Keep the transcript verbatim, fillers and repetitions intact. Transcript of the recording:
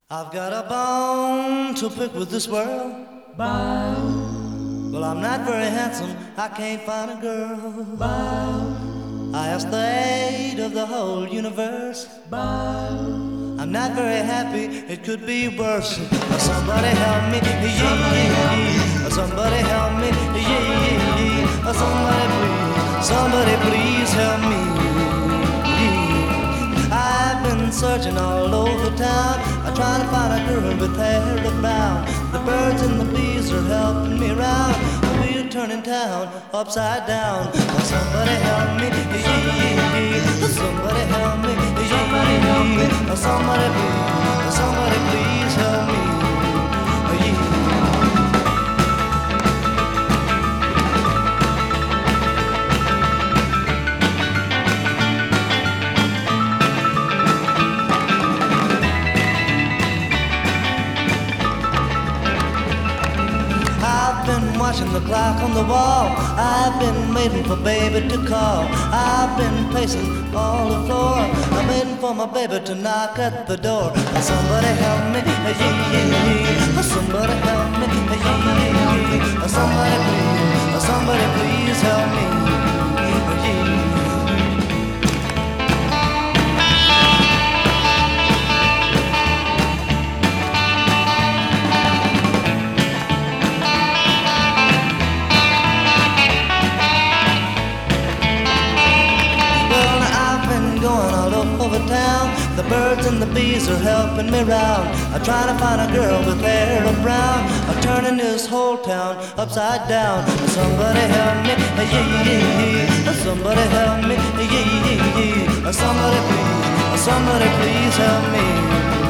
I've got a bone to pick with this world. Bow. Well, I'm not very handsome, I can't find a girl. Bow. I ask the aid of the whole universe. Bow. I'm not very happy, it could be worse. Somebody help me, yeah, yeah, yeah. Somebody help me, yeah, yeah, yeah. Somebody please, somebody please help me. I've been searching all over town, I'm trying to find a girl with hair brown. The birds and the bees are helping me round. We're turning town upside down. Somebody help me, yeah, yeah, yeah. Somebody help me, somebody help me. Somebody please, somebody please help me. Yeah. Watching the clock on the wall, I've been waiting for baby to call. I've been pacing all the floor, I'm waiting for my baby to knock at the door. Somebody help me, yeah, yeah, yeah. Somebody help me, yeah, yeah, yeah. Somebody please, somebody please help me, yeah. Town. The birds and the bees are helping me round. I'm trying to find a girl with hair brown. I'm turning this whole town upside down. Somebody help me, yeah, yeah, yeah. Somebody help me, yeah, yeah, yeah. Somebody please, somebody please help me.